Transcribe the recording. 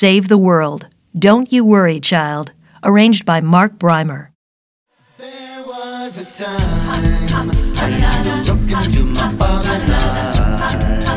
Save the World. Don't You Worry, Child. Arranged by Mark Breimer. There was a time I used to look into my father's eyes.